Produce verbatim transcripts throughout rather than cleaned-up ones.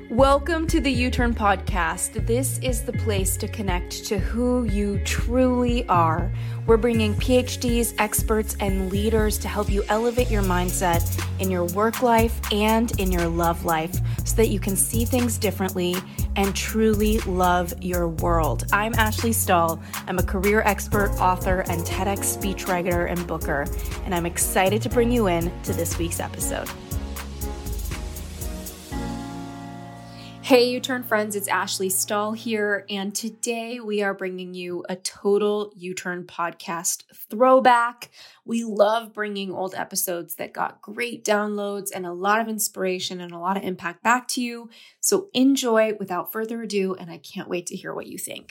Welcome to the U-Turn Podcast. This is the place to connect to who you truly are. We're bringing P H Ds, experts, and leaders to help you elevate your mindset in your work life and in your love life so that you can see things differently and truly love your world. I'm Ashley Stahl. I'm a career expert, author, and TEDx speechwriter and booker, and I'm excited to bring you in to this week's episode. Hey, U-Turn friends, it's Ashley Stahl here, and today we are bringing you a total U-Turn podcast throwback. We love bringing old episodes that got great downloads and a lot of inspiration and a lot of impact back to you. So enjoy without further ado, and I can't wait to hear what you think.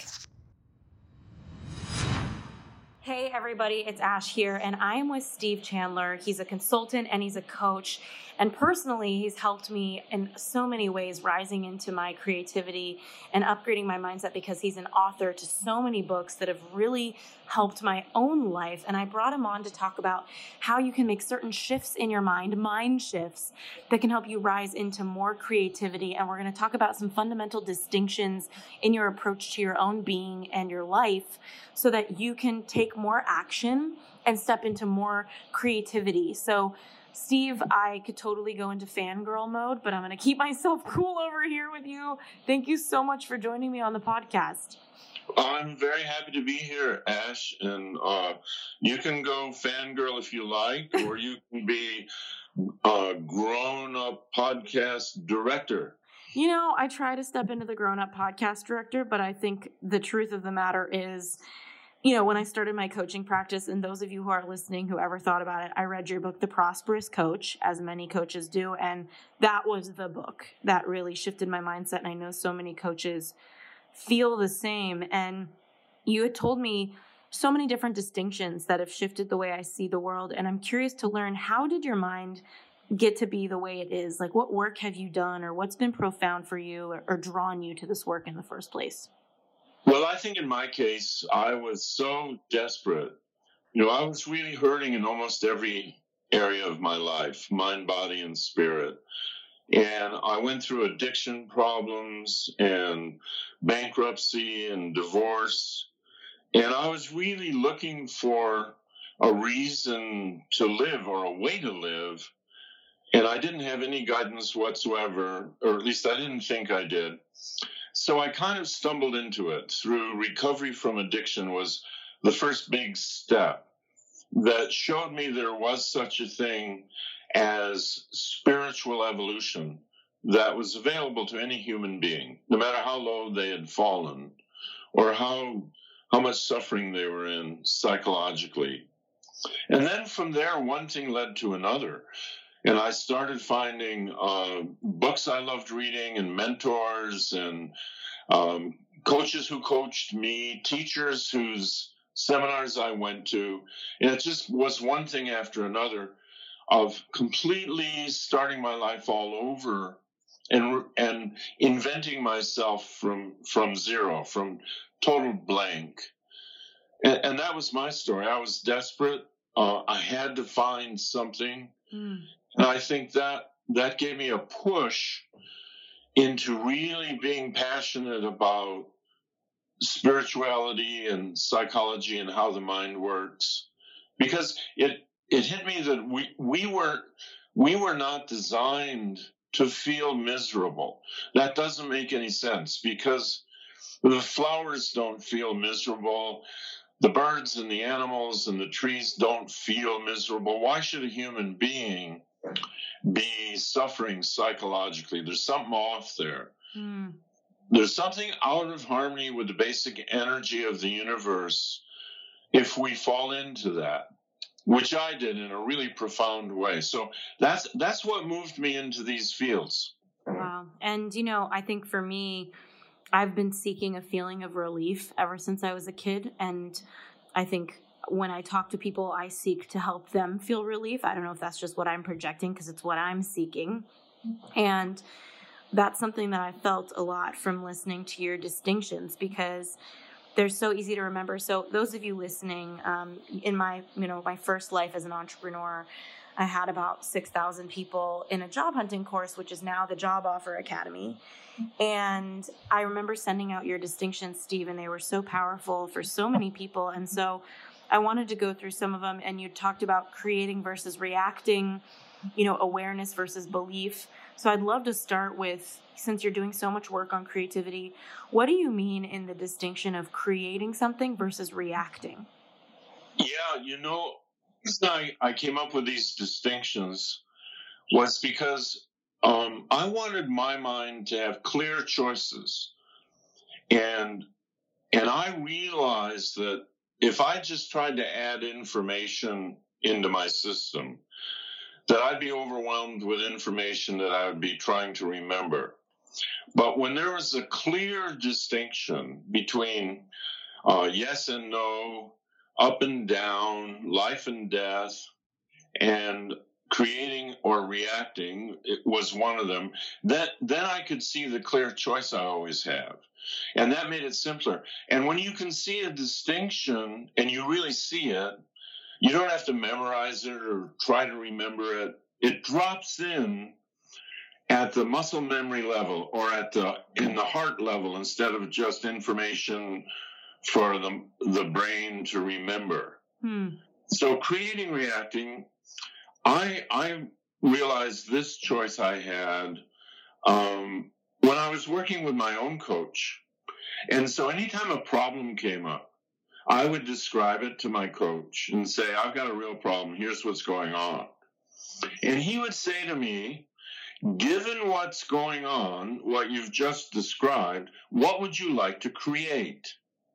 Hey everybody, it's Ash here, and I am with Steve Chandler. He's a consultant and he's a coach. And personally, he's helped me in so many ways rising into my creativity and upgrading my mindset because he's an author to so many books that have really helped my own life. And I brought him on to talk about how you can make certain shifts in your mind, mind shifts, that can help you rise into more creativity. And we're going to talk about some fundamental distinctions in your approach to your own being and your life so that you can take more action and step into more creativity. So Steve, I could totally go into fangirl mode, but I'm going to keep myself cool over here with you. Thank you so much for joining me on the podcast. I'm very happy to be here, Ash, and uh, you can go fangirl if you like, or you can be a grown-up podcast director. You know, I try to step into the grown-up podcast director, but I think the truth of the matter is, you know, when I started my coaching practice, and those of you who are listening who ever thought about it, I read your book, The Prosperous Coach, as many coaches do, and that was the book that really shifted my mindset, and I know so many coaches feel the same. And you had told me so many different distinctions that have shifted the way I see the world, and I'm curious to learn, how did your mind get to be the way it is? Like, what work have you done, or what's been profound for you, or, or drawn you to this work in the first place? Well, I think in my case, I was so desperate. You know, I was really hurting in almost every area of my life, mind, body, and spirit. And I went through addiction problems and bankruptcy and divorce. And I was really looking for a reason to live or a way to live. And I didn't have any guidance whatsoever, or at least I didn't think I did. So I kind of stumbled into it through recovery from addiction was the first big step that showed me there was such a thing as spiritual evolution that was available to any human being, no matter how low they had fallen or how, how much suffering they were in psychologically. And then from there, one thing led to another. And I started finding uh, books I loved reading and mentors and um, coaches who coached me, teachers whose seminars I went to. And it just was one thing after another of completely starting my life all over and and inventing myself from, from zero, from total blank. And, and that was my story. I was desperate. Uh, I had to find something. Mm. And I think that that gave me a push into really being passionate about spirituality and psychology and how the mind works, because it it hit me that we we were we were not designed to feel miserable. That doesn't make any sense, because the flowers don't feel miserable. The birds and the animals and the trees don't feel miserable. Why should a human being be suffering psychologically? There's something off there. Mm. There's something out of harmony with the basic energy of the universe if we fall into that, which I did in a really profound way. So that's that's what moved me into these fields. Wow. And, you know, I think for me, I've been seeking a feeling of relief ever since I was a kid. And I think when I talk to people, I seek to help them feel relief. I don't know if that's just what I'm projecting, because it's what I'm seeking. And that's something that I felt a lot from listening to your distinctions, because they're so easy to remember. So those of you listening, um, in my, you know, my first life as an entrepreneur, I had about six thousand people in a job hunting course, which is now the Job Offer Academy. And I remember sending out your distinctions, Steve, and they were so powerful for so many people. And so I wanted to go through some of them. And you talked about creating versus reacting, you know, awareness versus belief. So I'd love to start with, since you're doing so much work on creativity, what do you mean in the distinction of creating something versus reacting? Yeah, you know, the reason I, I came up with these distinctions was because um, I wanted my mind to have clear choices. And and I realized that if I just tried to add information into my system, that I'd be overwhelmed with information that I would be trying to remember. But when there was a clear distinction between uh, yes and no, up and down, life and death, and creating or reacting, it was one of them, that then I could see the clear choice I always have. And that made it simpler. And when you can see a distinction and you really see it, you don't have to memorize it or try to remember it. It drops in at the muscle memory level or at the in the heart level instead of just information for the, the brain to remember. Hmm. So creating, reacting, I I realized this choice I had um, when I was working with my own coach. And so anytime a problem came up, I would describe it to my coach and say, I've got a real problem. Here's what's going on. And he would say to me, given what's going on, what you've just described, what would you like to create?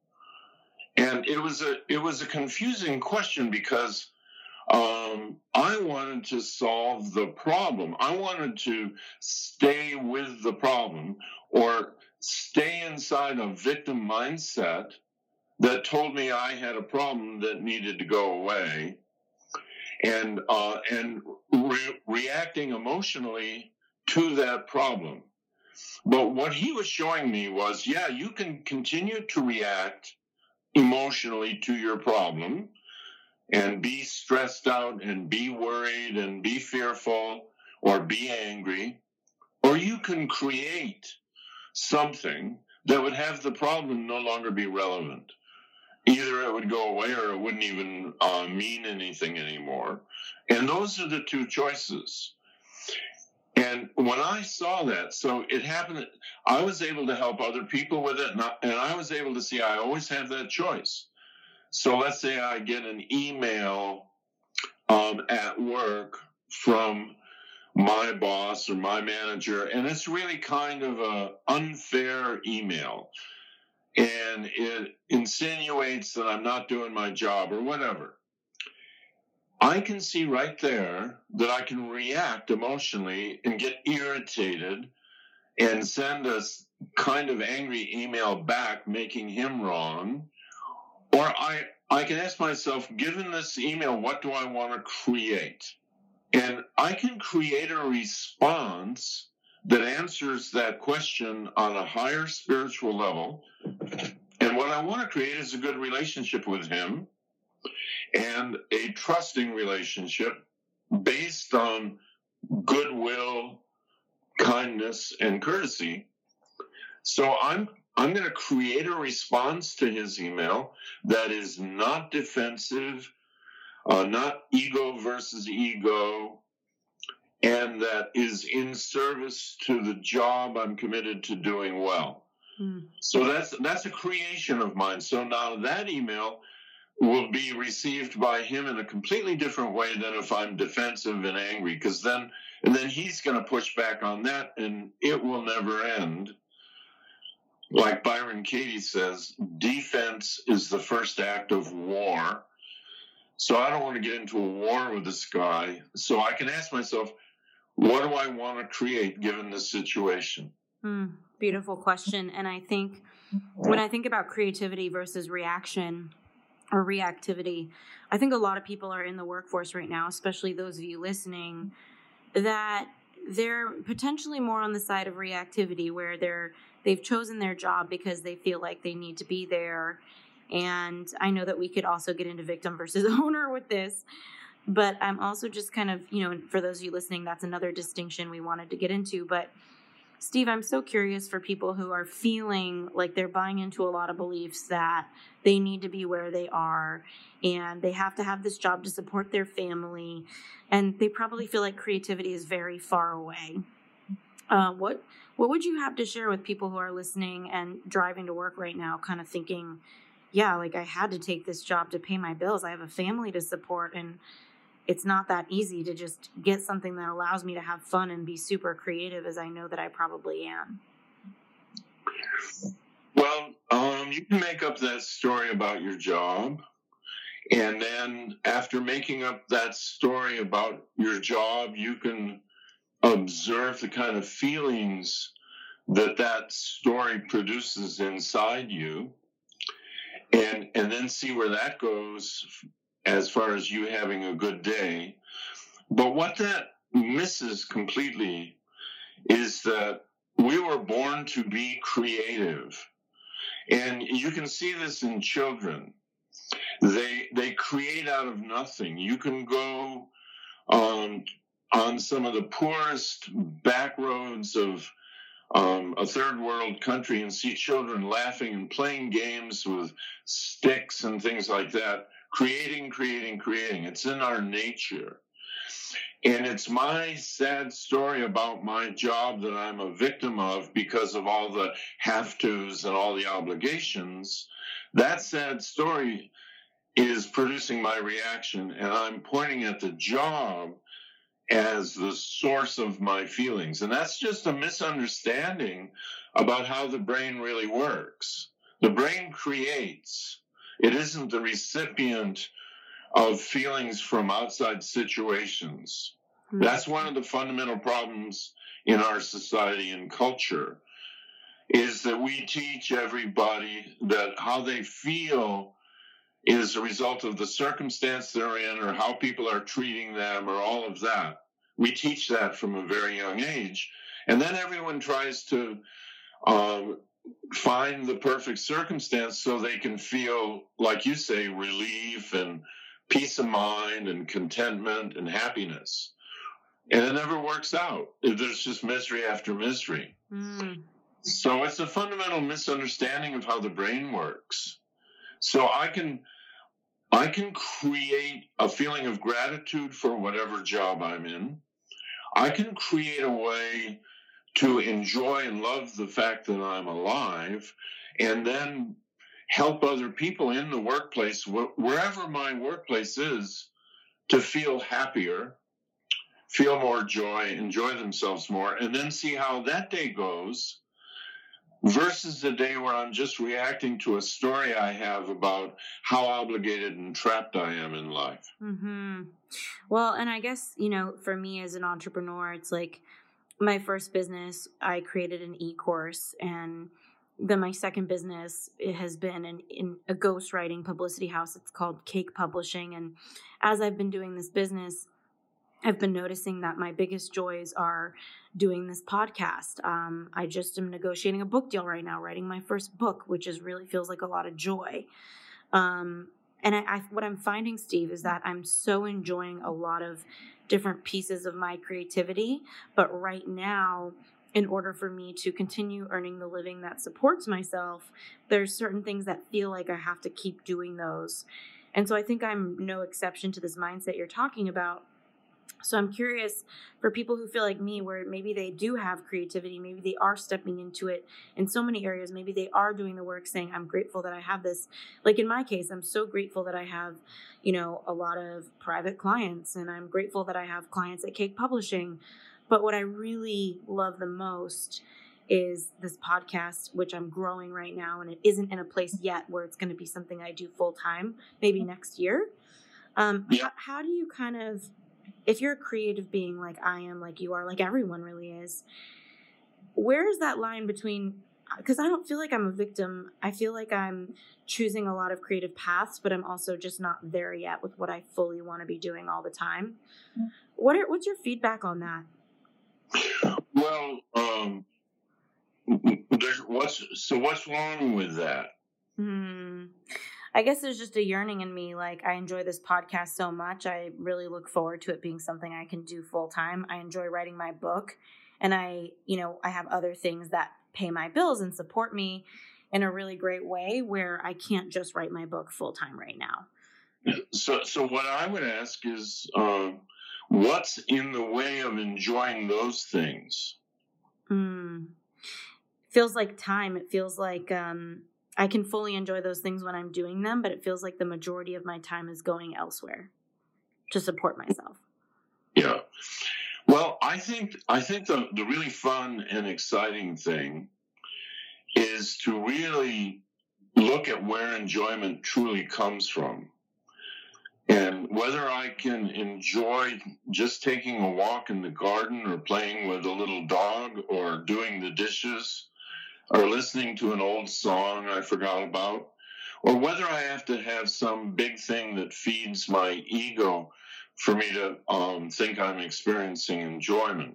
And it was a it was a confusing question because um, I wanted to solve the problem. I wanted to stay with the problem or stay inside a victim mindset that told me I had a problem that needed to go away, and uh, and re- reacting emotionally to that problem. But what he was showing me was, yeah, you can continue to react emotionally to your problem and be stressed out and be worried and be fearful or be angry, or you can create something that would have the problem no longer be relevant. Either it would go away or it wouldn't even uh, mean anything anymore. And those are the two choices. And when I saw that, so it happened, I was able to help other people with it, and I, and I was able to see I always have that choice. So let's say I get an email um, at work from my boss or my manager, and it's really kind of an unfair email. And it insinuates that I'm not doing my job or whatever. I can see right there that I can react emotionally and get irritated and send a kind of angry email back making him wrong. Or I, I can ask myself, given this email, what do I want to create? And I can create a response that answers that question on a higher spiritual level. And what I want to create is a good relationship with him and a trusting relationship based on goodwill, kindness, and courtesy. So I'm I'm going to create a response to his email that is not defensive, uh, not ego versus ego, and that is in service to the job I'm committed to doing well. Mm. So that's that's a creation of mine. So now that email will be received by him in a completely different way than if I'm defensive and angry, because then and then he's going to push back on that, and it will never end. Like Byron Katie says, defense is the first act of war. So I don't want to get into a war with this guy. So I can ask myself, what do I want to create given this situation? Mm, beautiful question. And I think when I think about creativity versus reaction or reactivity, I think a lot of people are in the workforce right now, especially those of you listening, that they're potentially more on the side of reactivity, where they're they've chosen their job because they feel like they need to be there. And I know that we could also get into victim versus owner with this. But I'm also just kind of, you know, for those of you listening, that's another distinction we wanted to get into. But Steve, I'm so curious for people who are feeling like they're buying into a lot of beliefs that they need to be where they are and they have to have this job to support their family. And they probably feel like creativity is very far away. Uh, what what would you have to share with people who are listening and driving to work right now, kind of thinking, yeah, like I had to take this job to pay my bills. I have a family to support, and it's not that easy to just get something that allows me to have fun and be super creative as I know that I probably am. Well, um, you can make up that story about your job. And then after making up that story about your job, you can observe the kind of feelings that that story produces inside you, and and then see where that goes as far as you having a good day. But what that misses completely is that we were born to be creative. And you can see this in children. They they create out of nothing. You can go on on some of the poorest back roads of um, a third world country and see children laughing and playing games with sticks and things like that, creating, creating, creating. It's in our nature. And it's my sad story about my job that I'm a victim of because of all the have-tos and all the obligations. That sad story is producing my reaction, and I'm pointing at the job as the source of my feelings. And that's just a misunderstanding about how the brain really works. The brain creates. It isn't the recipient of feelings from outside situations. Mm-hmm. That's one of the fundamental problems in our society and culture, is that we teach everybody that how they feel is a result of the circumstance they're in or how people are treating them or all of that. We teach that from a very young age. And then everyone tries to um, find the perfect circumstance so they can feel, like you say, relief and peace of mind and contentment and happiness. And it never works out. There's just misery after misery. Mm. So it's a fundamental misunderstanding of how the brain works. So I can I can create a feeling of gratitude for whatever job I'm in. I can create a way to enjoy and love the fact that I'm alive, and then help other people in the workplace, wherever my workplace is, to feel happier, feel more joy, enjoy themselves more, and then see how that day goes versus the day where I'm just reacting to a story I have about how obligated and trapped I am in life. Mm-hmm. Well, and I guess, you know, for me as an entrepreneur, it's like my first business, I created an e-course, and then my second business, it has been an, in a ghostwriting publicity house. It's called Cake Publishing. And as I've been doing this business, I've been noticing that my biggest joys are doing this podcast. Um, I just am negotiating a book deal right now, writing my first book, which is really feels like a lot of joy. Um, and I, I, what I'm finding, Steve, is that I'm so enjoying a lot of different pieces of my creativity. But right now, in order for me to continue earning the living that supports myself, there's certain things that feel like I have to keep doing those. And so I think I'm no exception to this mindset you're talking about. So I'm curious for people who feel like me, where maybe they do have creativity, maybe they are stepping into it in so many areas, maybe they are doing the work saying, I'm grateful that I have this. Like in my case, I'm so grateful that I have, you know, a lot of private clients, and I'm grateful that I have clients at Cake Publishing. But what I really love the most is this podcast, which I'm growing right now, and it isn't in a place yet where it's going to be something I do full time, maybe next year. Um, yeah. how, how do you kind of, if you're a creative being like I am, like you are, like everyone really is, where is that line between, because I don't feel like I'm a victim. I feel like I'm choosing a lot of creative paths, but I'm also just not there yet with what I fully want to be doing all the time. What are, what's your feedback on that? Well, um, there's what's so what's wrong with that? Hmm. I guess there's just a yearning in me. Like, I enjoy this podcast so much. I really look forward to it being something I can do full time. I enjoy writing my book, and I, you know, I have other things that pay my bills and support me in a really great way where I can't just write my book full time right now. So, so what I would ask is, uh, what's in the way of enjoying those things? Mm. Feels like time. It feels like um, I can fully enjoy those things when I'm doing them, but it feels like the majority of my time is going elsewhere to support myself. Yeah. Well, I think I think the, the really fun and exciting thing is to really look at where enjoyment truly comes from. And whether I can enjoy just taking a walk in the garden or playing with a little dog or doing the dishes or listening to an old song I forgot about, or whether I have to have some big thing that feeds my ego for me to um, think I'm experiencing enjoyment.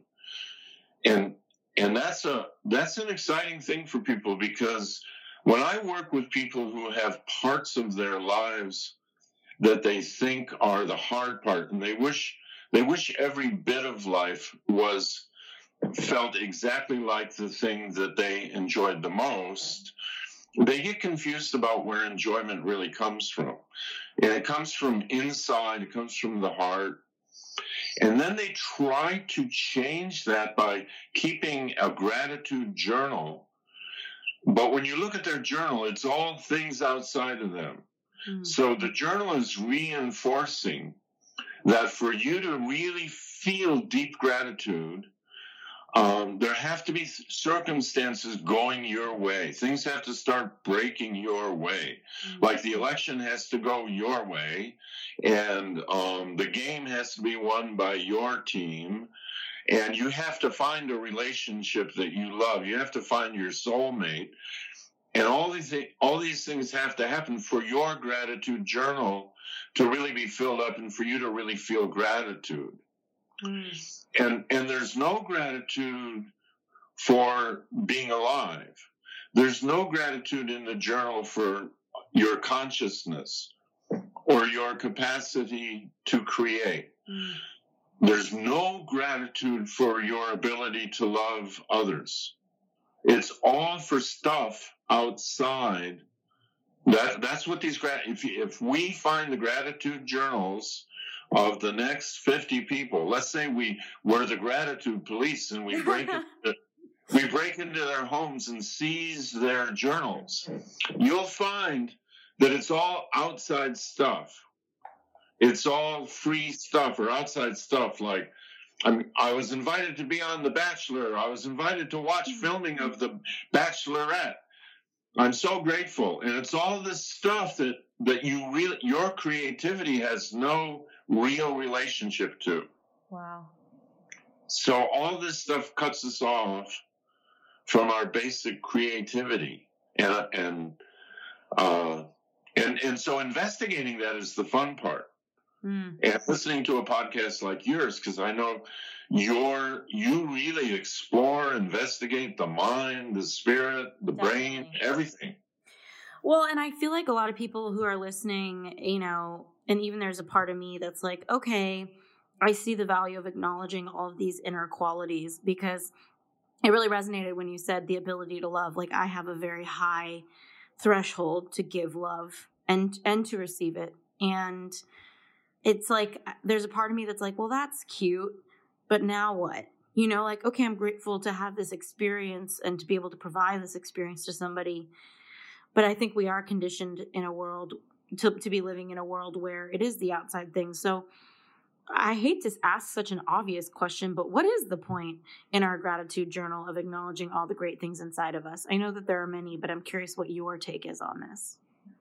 And and that's a that's an exciting thing for people, because when I work with people who have parts of their lives that they think are the hard part, and they wish they wish every bit of life was felt exactly like the thing that they enjoyed the most, they get confused about where enjoyment really comes from. And it comes from inside, it comes from the heart. And then they try to change that by keeping a gratitude journal. But when you look at their journal, it's all things outside of them. So the journal is reinforcing that for you to really feel deep gratitude, um, there have to be circumstances going your way. Things have to start breaking your way. Mm-hmm. Like the election has to go your way, and um, the game has to be won by your team. And you have to find a relationship that you love. You have to find your soulmate. And all these all these things have to happen for your gratitude journal to really be filled up and for you to really feel gratitude. Mm. And and there's no gratitude for being alive. There's no gratitude in the journal for your consciousness or your capacity to create. Mm. There's no gratitude for your ability to love others. It's all for stuff outside. That that's what these grat. If if we find the gratitude journals of the next fifty people, let's say we were the gratitude police and we break into, we break into their homes and seize their journals, you'll find that it's all outside stuff. It's all free stuff or outside stuff like. I'm, I was invited to be on The Bachelor. I was invited to watch filming of The Bachelorette. I'm so grateful. And it's all this stuff that, that you really, your creativity has no real relationship to. Wow. So all this stuff cuts us off from our basic creativity. And, and, uh, and, and so investigating that is the fun part. Mm. And listening to a podcast like yours, because I know you're, you really explore, investigate the mind, the spirit, the Definitely. brain, everything. Well, and I feel like a lot of people who are listening, you know, and even there's a part of me that's like, okay, I see the value of acknowledging all of these inner qualities, because it really resonated when you said the ability to love. Like, I have a very high threshold to give love and and to receive it. And it's like, there's a part of me that's like, well, that's cute, but now what? You know, like, okay, I'm grateful to have this experience and to be able to provide this experience to somebody. But I think we are conditioned in a world to, to be living in a world where it is the outside thing. So I hate to ask such an obvious question, but what is the point in our gratitude journal of acknowledging all the great things inside of us? I know that there are many, but I'm curious what your take is on this.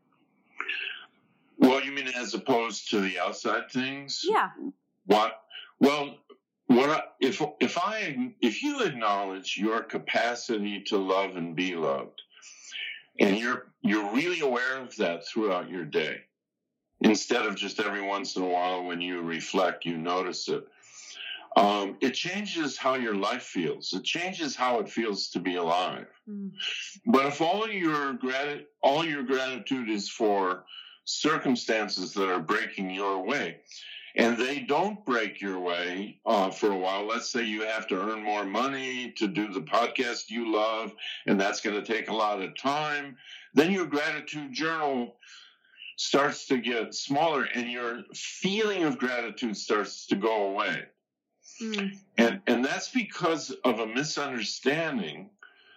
Well, you mean as opposed to the outside things? Yeah. What? Well, what I, if if I if you acknowledge your capacity to love and be loved, and you're you're really aware of that throughout your day, instead of just every once in a while when you reflect, you notice it. Um, it changes how your life feels. It changes how it feels to be alive. Mm. But if all your grat all your gratitude is for circumstances that are breaking your way. And they don't break your way uh, for a while. Let's say you have to earn more money to do the podcast you love, and that's going to take a lot of time. Then your gratitude journal starts to get smaller, and your feeling of gratitude starts to go away. Mm. And, and that's because of a misunderstanding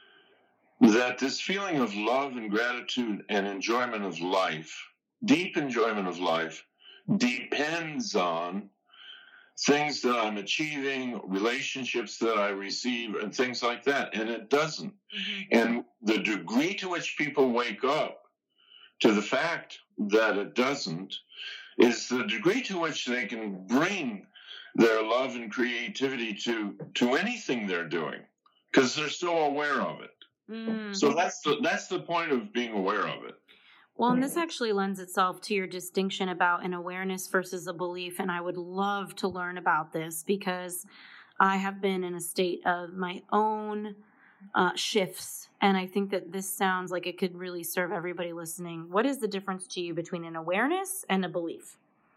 that this feeling of love and gratitude and enjoyment of life, deep enjoyment of life, depends on things that I'm achieving, relationships that I receive, and things like that. And it doesn't. Mm-hmm. And the degree to which people wake up to the fact that it doesn't is the degree to which they can bring their love and creativity to, to anything they're doing, because they're still aware of it. Mm-hmm. So that's the, that's the point of being aware of it. Well, and this actually lends itself to your distinction about an awareness versus a belief. And I would love to learn about this because I have been in a state of my own uh, shifts. And I think that this sounds like it could really serve everybody listening. What is the difference to you between an awareness and a belief?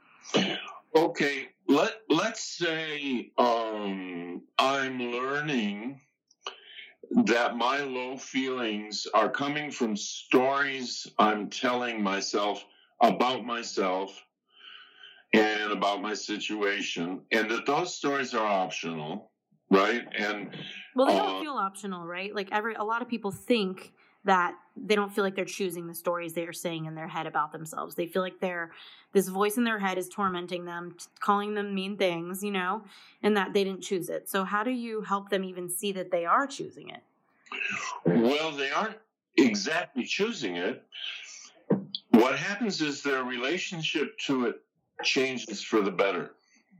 Okay, let, let's say um, I'm learning that my low feelings are coming from stories I'm telling myself about myself and about my situation, and that those stories are optional, right? And well, they don't uh, feel optional, right? Like every a lot of people think that they don't feel like they're choosing the stories they are saying in their head about themselves. They feel like they're this voice in their head is tormenting them, calling them mean things, you know, and that they didn't choose it. So how do you help them even see that they are choosing it? Well, they aren't exactly choosing it. What happens is their relationship to it changes for the better.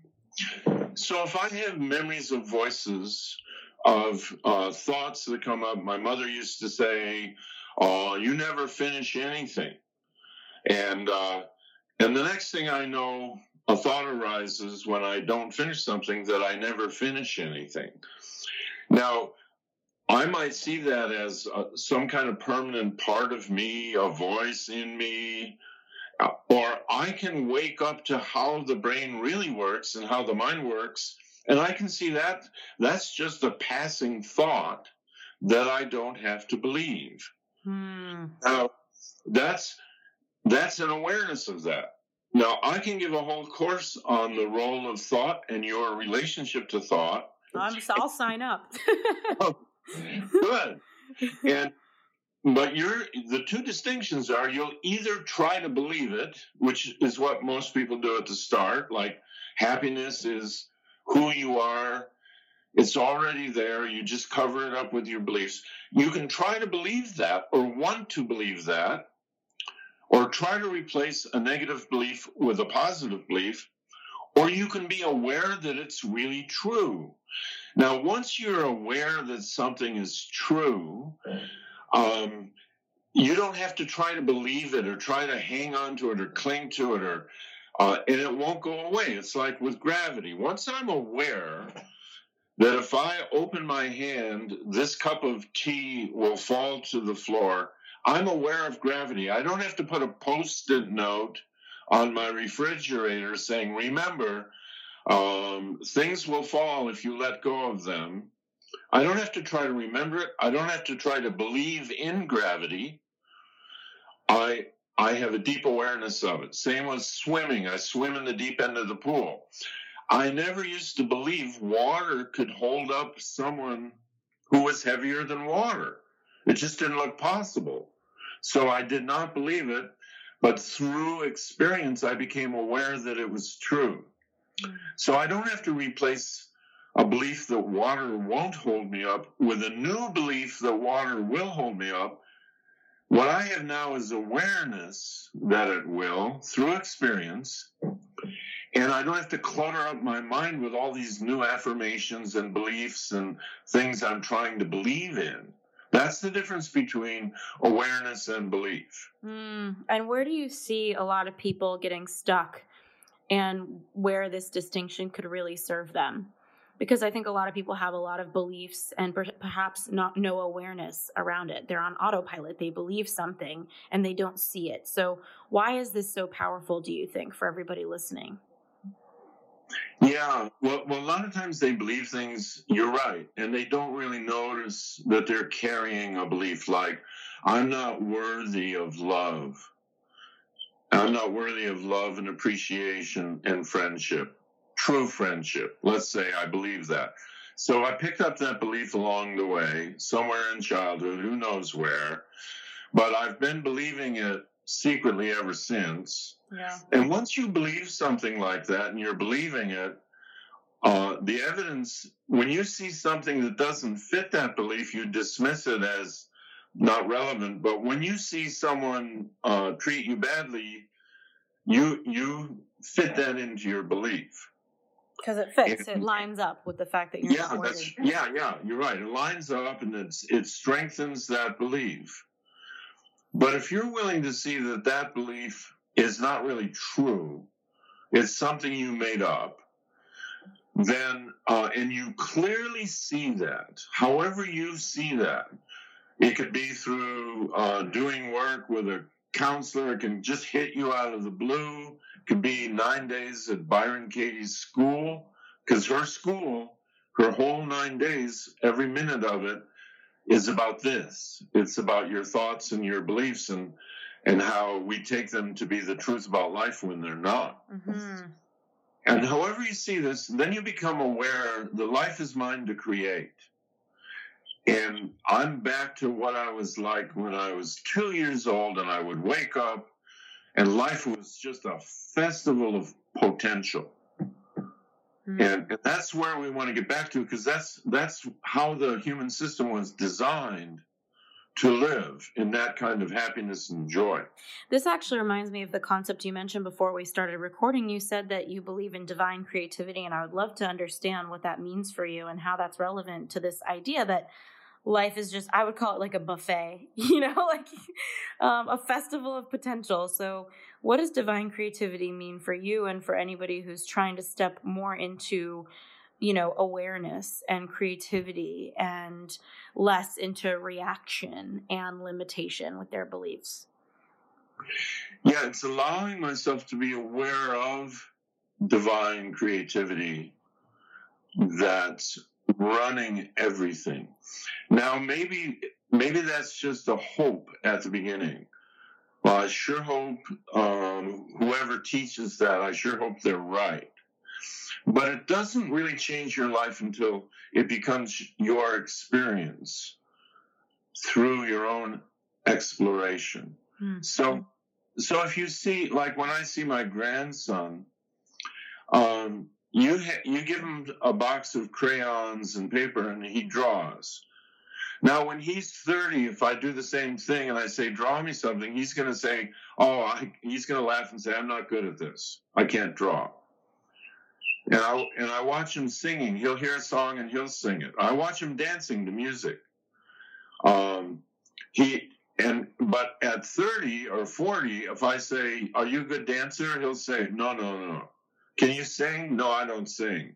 So if I have memories of voices, of uh, thoughts that come up, my mother used to say, "Oh, you never finish anything." And uh, and the next thing I know, a thought arises when I don't finish something that I never finish anything. Now, I might see that as uh, some kind of permanent part of me, a voice in me, uh, or I can wake up to how the brain really works and how the mind works, and I can see that that's just a passing thought that I don't have to believe. Hmm. Now, that's that's an awareness of that. Now, I can give a whole course on the role of thought and your relationship to thought. I'm, I'll sign up. Oh, good. And but you're the two distinctions are you'll either try to believe it, which is what most people do at the start, like happiness is who you are. It's already there. You just cover it up with your beliefs. You can try to believe that or want to believe that, or try to replace a negative belief with a positive belief, or you can be aware that it's really true. Now, once you're aware that something is true, um, you don't have to try to believe it or try to hang on to it or cling to it, or uh, and it won't go away. It's like with gravity. Once I'm aware that if I open my hand, this cup of tea will fall to the floor, I'm aware of gravity. I don't have to put a Post-it note on my refrigerator saying, remember, um, things will fall if you let go of them. I don't have to try to remember it. I don't have to try to believe in gravity. I I have a deep awareness of it. Same with swimming. I swim in the deep end of the pool. I never used to believe water could hold up someone who was heavier than water. It just didn't look possible. So I did not believe it, but through experience, I became aware that it was true. So I don't have to replace a belief that water won't hold me up with a new belief that water will hold me up. What I have now is awareness that it will through experience. And I don't have to clutter up my mind with all these new affirmations and beliefs and things I'm trying to believe in. That's the difference between awareness and belief. Mm, and where do you see a lot of people getting stuck and where this distinction could really serve them? Because I think a lot of people have a lot of beliefs and per- perhaps not no awareness around it. They're on autopilot. They believe something and they don't see it. So why is this so powerful, do you think, for everybody listening? Yeah, well, well, a lot of times they believe things, you're right, and they don't really notice that they're carrying a belief like, I'm not worthy of love. I'm not worthy of love and appreciation and friendship, true friendship. Let's say I believe that. So I picked up that belief along the way, somewhere in childhood, who knows where, but I've been believing it secretly ever since. Yeah. And once you believe something like that and you're believing it, uh, the evidence, when you see something that doesn't fit that belief, you dismiss it as not relevant. But when you see someone uh, treat you badly, you you fit that into your belief. Because it fits. And, it lines up with the fact that you're yeah, not that's, worthy. yeah, yeah, you're right. It lines up and it's, it strengthens that belief. But if you're willing to see that that belief is not really true, it's something you made up, then, uh, and you clearly see that, however you see that, it could be through uh, doing work with a counselor, it can just hit you out of the blue, it could be nine days at Byron Katie's school, because her school, her whole nine days, every minute of it, is about this. It's about your thoughts and your beliefs and and how we take them to be the truth about life when they're not. Mm-hmm. And however you see this, then you become aware that life is mine to create. And I'm back to what I was like when I was two years old and I would wake up and life was just a festival of potential. Mm-hmm. And, and that's where we want to get back to, because that's that's how the human system was designed to live, in that kind of happiness and joy. This actually reminds me of the concept you mentioned before we started recording. You said that you believe in divine creativity, and I would love to understand what that means for you and how that's relevant to this idea that life is just, I would call it like a buffet, you know, like um, a festival of potential. So what does divine creativity mean for you and for anybody who's trying to step more into, you know, awareness and creativity and less into reaction and limitation with their beliefs? Yeah, it's allowing myself to be aware of divine creativity that's running everything. Now, maybe maybe that's just a hope at the beginning. Well, I sure hope um, whoever teaches that, I sure hope they're right. But it doesn't really change your life until it becomes your experience through your own exploration. Mm-hmm. So, so if you see, like when I see my grandson, um, you ha- you give him a box of crayons and paper and he draws. Now, when he's thirty, if I do the same thing and I say, draw me something, he's going to say, oh, I, he's going to laugh and say, I'm not good at this. I can't draw. And I, and I watch him singing. He'll hear a song and he'll sing it. I watch him dancing to music. Um, he and but at thirty or forty, if I say, are you a good dancer? He'll say, no, no, no. Can you sing? No, I don't sing.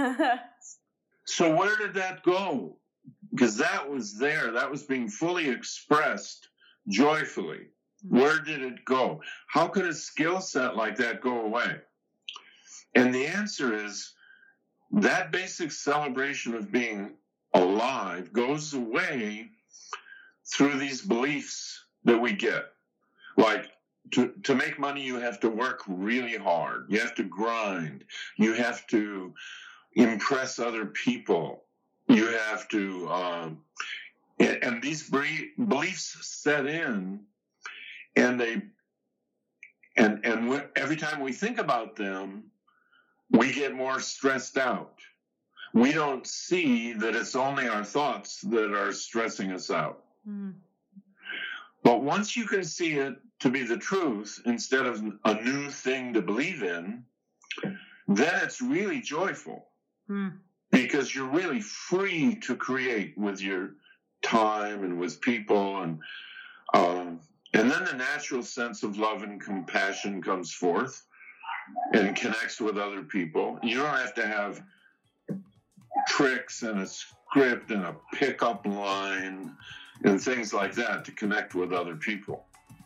So where did that go? Because that was there. That was being fully expressed joyfully. Where did it go? How could a skill set like that go away? And the answer is that basic celebration of being alive goes away through these beliefs that we get. Like, to, to make money, you have to work really hard. You have to grind. You have to impress other people. You have to, um, and, and these beliefs set in, and they, and and every time we think about them, we get more stressed out. We don't see that it's only our thoughts that are stressing us out. Mm. But once you can see it to be the truth instead of a new thing to believe in, then it's really joyful. Mm. Because you're really free to create with your time and with people. And um, and then the natural sense of love and compassion comes forth and connects with other people. You don't have to have tricks and a script and a pickup line and things like that to connect with other people.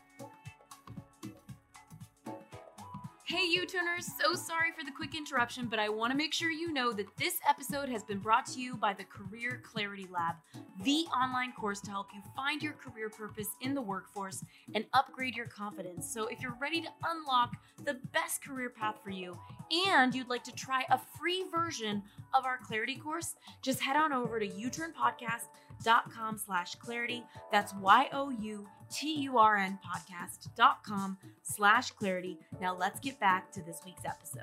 Hey U-Turners, so sorry for the quick interruption, but I want to make sure you know that this episode has been brought to you by the Career Clarity Lab, the online course to help you find your career purpose in the workforce and upgrade your confidence. So if you're ready to unlock the best career path for you and you'd like to try a free version of our Clarity course, just head on over to uturnpodcast.com slash clarity. That's Y-O-U-T-U-R-N podcast.com slash clarity. Now let's get back to this week's episode.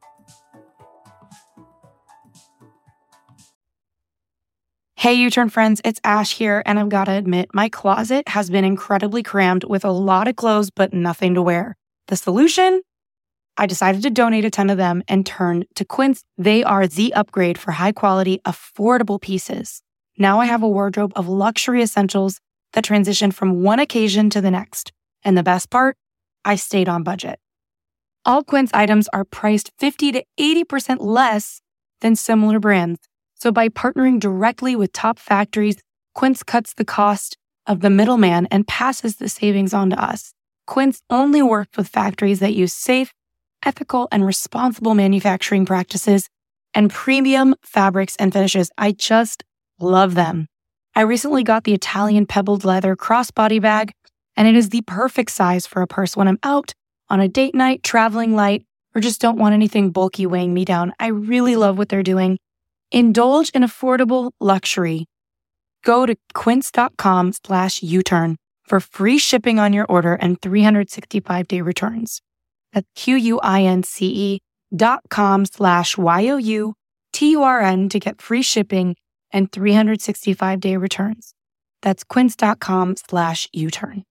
Hey U-Turn friends, it's Ash here, and I've got to admit, my closet has been incredibly crammed with a lot of clothes, but nothing to wear. The solution? I decided to donate a ton of them and turned to Quince. They are the upgrade for high-quality, affordable pieces. Now I have a wardrobe of luxury essentials that transition from one occasion to the next. And the best part? I stayed on budget. All Quince items are priced fifty to eighty percent less than similar brands. So by partnering directly with top factories, Quince cuts the cost of the middleman and passes the savings on to us. Quince only works with factories that use safe, ethical, and responsible manufacturing practices and premium fabrics and finishes. I just love them. I recently got the Italian pebbled leather crossbody bag, and it is the perfect size for a purse when I'm out on a date night, traveling light, or just don't want anything bulky weighing me down. I really love what they're doing. Indulge in affordable luxury. Go to quince.com slash U-turn for free shipping on your order and three hundred sixty-five day returns. That's Q-U-I-N-C-E dot com slash Y-O-U-T-U-R-N to get free shipping and three hundred sixty-five day returns. That's quince.com slash U-turn.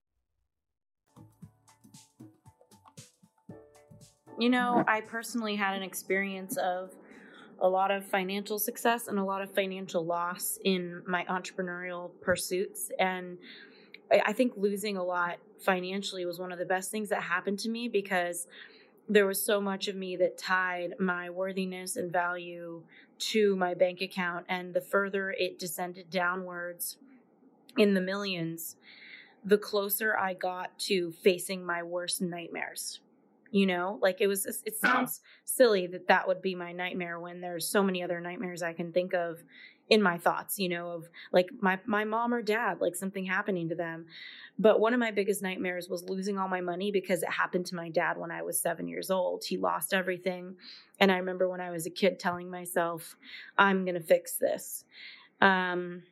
You know, I personally had an experience of a lot of financial success and a lot of financial loss in my entrepreneurial pursuits. And I think losing a lot financially was one of the best things that happened to me, because there was so much of me that tied my worthiness and value to my bank account. And the further it descended downwards in the millions, the closer I got to facing my worst nightmares. You know, like it was, it sounds silly that that would be my nightmare when there's so many other nightmares I can think of in my thoughts, you know, of like my, my mom or dad, like something happening to them. But one of my biggest nightmares was losing all my money, because it happened to my dad when I was seven years old. He lost everything. And I remember when I was a kid telling myself, I'm going to fix this. Um,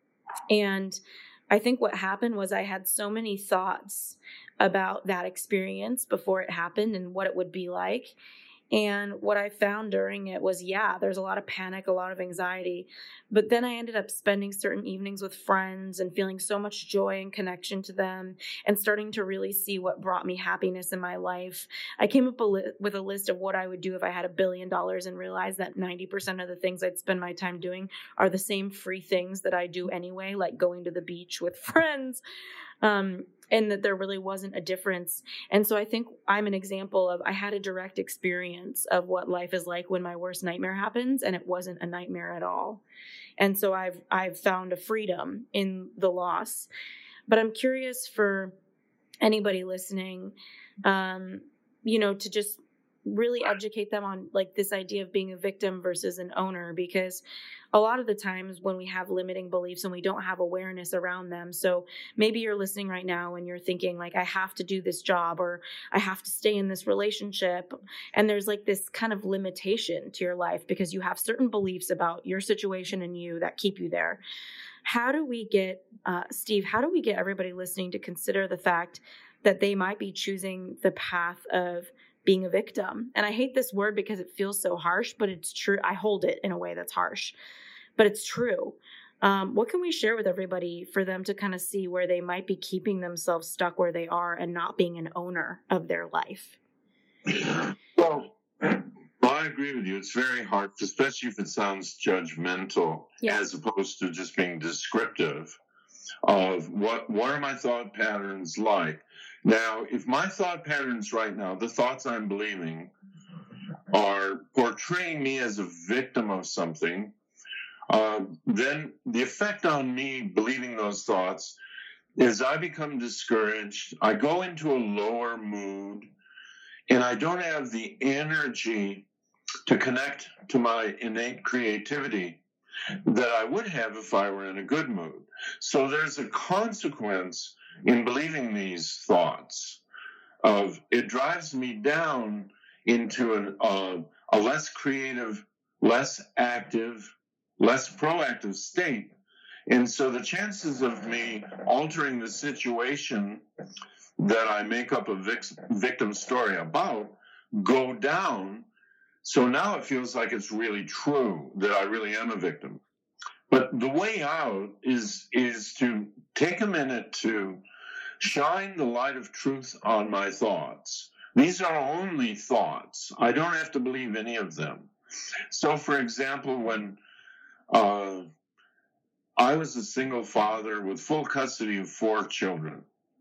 and I think what happened was I had so many thoughts about that experience before it happened and what it would be like. And what I found during it was, yeah, there's a lot of panic, a lot of anxiety. But then I ended up spending certain evenings with friends and feeling so much joy and connection to them and starting to really see what brought me happiness in my life. I came up a li- with a list of what I would do if I had a billion dollars and realized that ninety percent of the things I'd spend my time doing are the same free things that I do anyway, like going to the beach with friends. Um, and that there really wasn't a difference. And so I think I'm an example of, I had a direct experience of what life is like when my worst nightmare happens, and it wasn't a nightmare at all. And so I've, I've found a freedom in the loss. But I'm curious for anybody listening, um, you know, to just really educate them on like this idea of being a victim versus an owner, because a lot of the times when we have limiting beliefs and we don't have awareness around them. So maybe you're listening right now and you're thinking like, I have to do this job, or I have to stay in this relationship. And there's like this kind of limitation to your life because you have certain beliefs about your situation and you that keep you there. How do we get, uh, Steve, how do we get everybody listening to consider the fact that they might be choosing the path of being a victim? And I hate this word because it feels so harsh, but it's true. I hold it in a way that's harsh, but it's true. Um, what can we share with everybody for them to kind of see where they might be keeping themselves stuck where they are and not being an owner of their life? Well, I agree with you. It's very hard, especially if it sounds judgmental, yeah, as opposed to just being descriptive of what, what are my thought patterns like? Now, if my thought patterns right now, the thoughts I'm believing, are portraying me as a victim of something, uh, then the effect on me believing those thoughts is I become discouraged. I go into a lower mood, and I don't have the energy to connect to my innate creativity that I would have if I were in a good mood. So there's a consequence in believing these thoughts of it drives me down into an, uh, a less creative, less active, less proactive state. And so the chances of me altering the situation that I make up a vic- victim story about go down. So now it feels like it's really true that I really am a victim. But the way out is, is to take a minute to shine the light of truth on my thoughts. These are only thoughts. I don't have to believe any of them. So, for example, when uh, I was a single father with full custody of four children,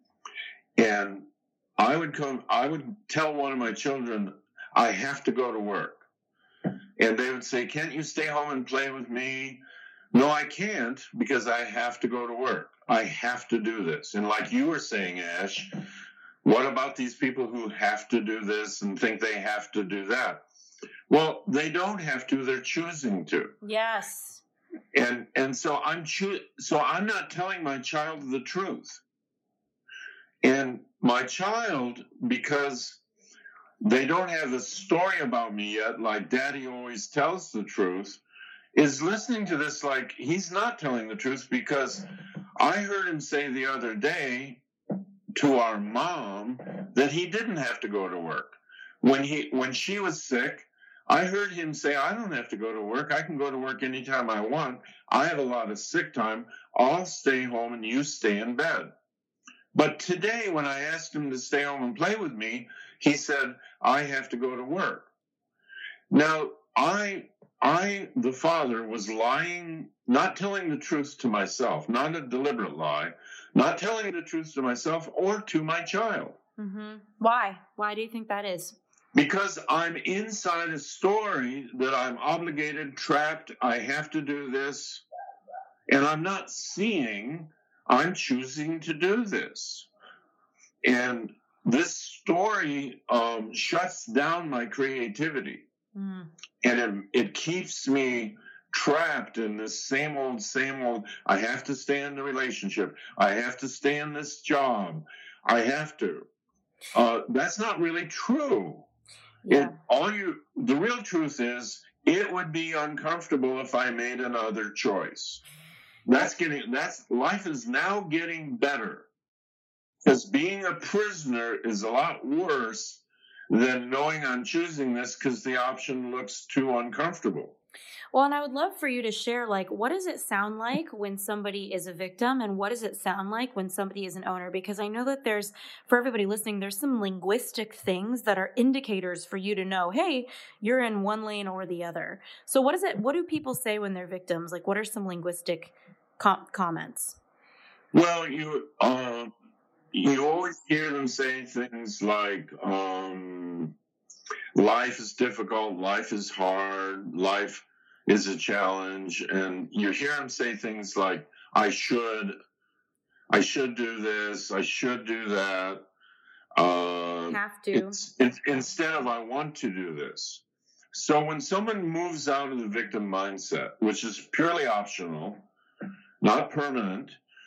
and I would come, I would tell one of my children, I have to go to work. And they would say, can't you stay home and play with me? No, I can't, because I have to go to work. I have to do this. And like you were saying, Ash, what about these people who have to do this and think they have to do that? Well, they don't have to, they're choosing to. Yes. And and so I'm cho- so I'm not telling my child the truth. And my child, because they don't have a story about me yet, like Daddy always tells the truth, is listening to this like he's not telling the truth, because I heard him say the other day to our mom that he didn't have to go to work. When he when she was sick, I heard him say, I don't have to go to work. I can go to work anytime I want. I have a lot of sick time. I'll stay home and you stay in bed. But today, when I asked him to stay home and play with me, he said, I have to go to work. Now, I, I, the father, was lying, not telling the truth to myself, not a deliberate lie, not telling the truth to myself or to my child. Mm-hmm. Why? Why do you think that is? Because I'm inside a story that I'm obligated, trapped, I have to do this, and I'm not seeing I'm choosing to do this. And this story um, shuts down my creativity. Mm. And it, it keeps me trapped in this same old, same old, I have to stay in the relationship. I have to stay in this job. I have to. Uh, that's not really true. Yeah. It, all you, the real truth is, it would be uncomfortable if I made another choice. That's getting, that's, life is now getting better. Because being a prisoner is a lot worse than knowing I'm choosing this because the option looks too uncomfortable. Well, and I would love for you to share, like, what does it sound like when somebody is a victim, and what does it sound like when somebody is an owner? Because I know that there's, for everybody listening, there's some linguistic things that are indicators for you to know, hey, you're in one lane or the other. So what is it, what do people say when they're victims? Like, what are some linguistic com- comments? Well, you, uh, you always hear them say things like, um, life is difficult, life is hard, life is a challenge. And you hear them say things like, I should, I should do this, I should do that. Uh, Have to. It's, it's, instead of, I want to do this. So when someone moves out of the victim mindset, which is purely optional, not permanent,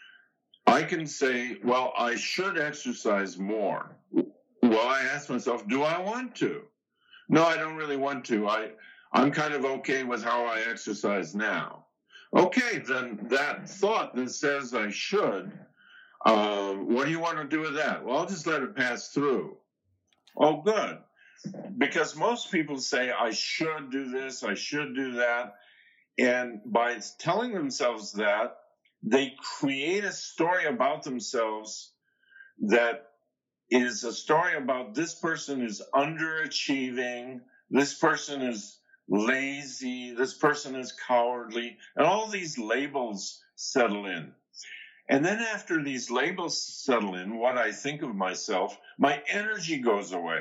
I can say, well, I should exercise more. Well, I ask myself, do I want to? No, I don't really want to. I, I'm kind of okay with how I exercise now. Okay, then that thought that says I should, um, what do you want to do with that? Well, I'll just let it pass through. Oh, good. Because most people say, I should do this, I should do that. And by telling themselves that, they create a story about themselves that is a story about this person is underachieving, this person is lazy, this person is cowardly, and all these labels settle in. And then after these labels settle in, what I think of myself, my energy goes away.